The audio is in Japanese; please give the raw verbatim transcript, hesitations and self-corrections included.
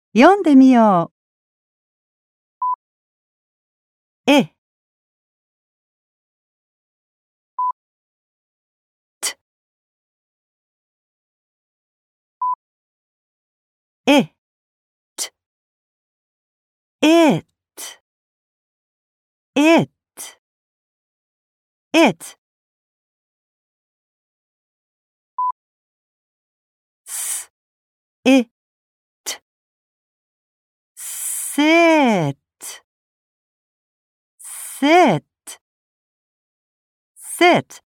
読んでみよう。え、t、え、t、it、it、it、s、it、sit、sit、sit。